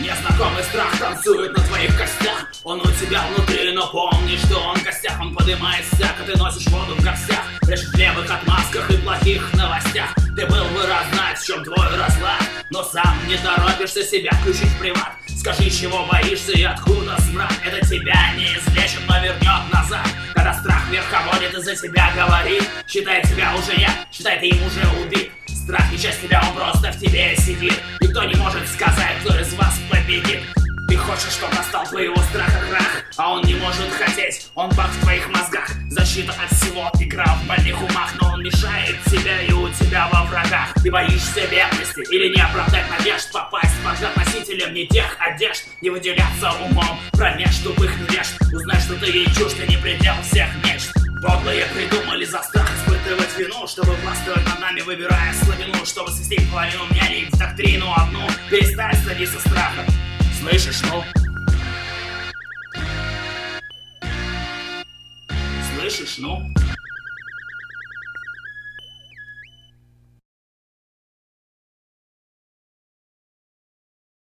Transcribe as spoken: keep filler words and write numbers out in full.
Незнакомый страх танцует на твоих костях. Он у тебя внутри, но помни, что он в костях. Он поднимает стяг, а ты носишь воду в горстях. Лишь в левых отмазках и плохих новостях. Ты был бы рад знать, в чем твой разлад, но сам не торопишься себя включить в приват. Скажи, чего боишься и откуда смрад. Это тебя не излечит, но вернет назад. Когда страх верховодит и за тебя говорит: считай, тебя уже нет, считай, ты им уже убит. Страх не часть тебя, он просто в тебе сидит. Никто не может сказать, кто из вас победит. Ты хочешь, чтобы настал твоего страха крах, а он не может хотеть, он баг в твоих мозгах. Защита от всего, игра в больных умах, но он мешает тебе и у тебя во врагах. Ты боишься бедности или не оправдать надежд, попасть под взгляд носителем не тех одежд, не выделяться умом промеж тупых невежд. Узнай, что ты ей чушь, ты не предел всех мечт. Подлые придумали за страх испытывать вину, чтобы властвовать над нами, выбирая слабину, чтобы свести половину мнений в доктрину одну. Перестань садиться страхом. Слышишь, ну? Слышишь, ну?